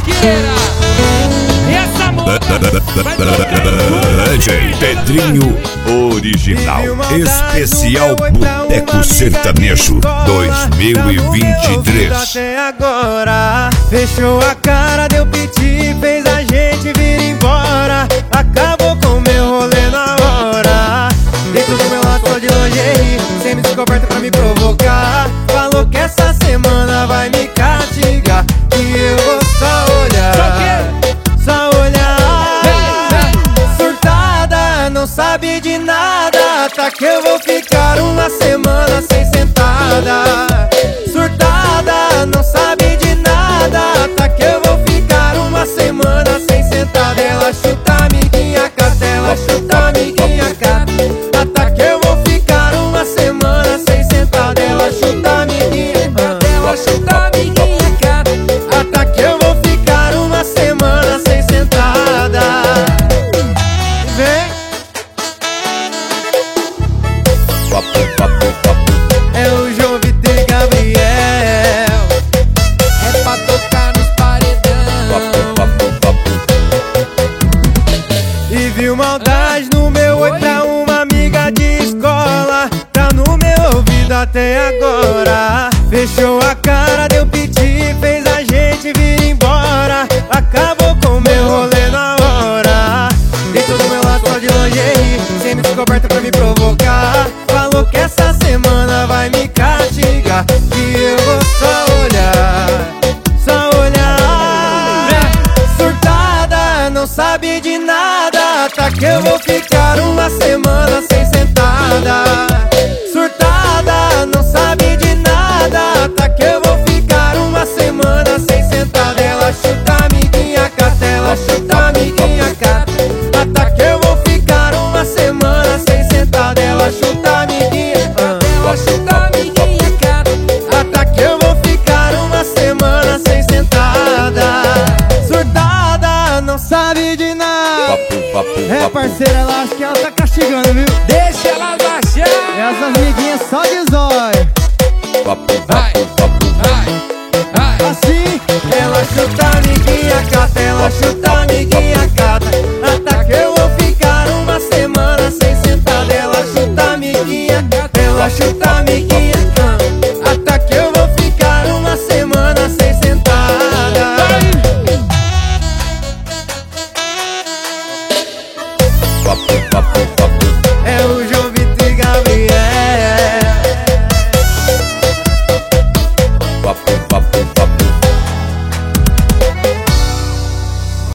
lasqueira. E essa moça vai tocar DJ Pedrinho Original Especial Boteco Sertanejo 2023. Até agora fechou a cara, deu piti, fez a gente vir embora. Acabou com meu rolê na hora. Dentro do meu lado de lingerie, sem me descoberta pra me provocar. Falou que essa semana vai me castigar, que eu vou só olhar, só olhar. Surtada, não sabe de nada, tá que eu vou ficar uma semana sem sentada. Surtada, não sabe de nada, tá que eu vou ficar uma semana sem sentada. Ela chuta a amiguinha cata, ela chuta a amiguinha cata. Tá que eu vou ficar uma semana sem sentada. Ela chuta a amiguinha cata, ela chuta a amiguinha cata. Tá que eu vou ficar uma semana sem sentada. Vem. É o João Vitor e Gabriel. É pra tocar nos paredão. E viu maldade no meu oi pra uma amiga de escola. Tá no meu ouvido até agora. Fechou a cara, deu piti, fez a gente vir embora. Acabou com meu rolê na hora. Dentro do meu lado de lingerie, sem me descoberta pra me provocar. Falou que essa semana vai me castigar, que eu vou só olhar, só olhar. Surtada, não sabe de nada, tá que eu vou ficar uma semana sem sentada. Surtada, não sabe de nada, tá que eu vou ficar uma semana sem sentada. Ela chuta a amiguinha cata, ela chuta a amiguinha cata. Tá que eu vou ficar uma semana sem sentada. Ela chuta a amiguinha cata, ela chuta a amiguinha cata. Tá que eu vou ficar uma semana sem sentada. Surtada, não sabe de nada. É, parceira, ela acha que ela tá castigando, viu? Deixa ela baixar. Essas amiguinhas só de zóio. Vai, vai, vai. Assim, ela chuta a amiguinha cata, ela chuta a amiguinha.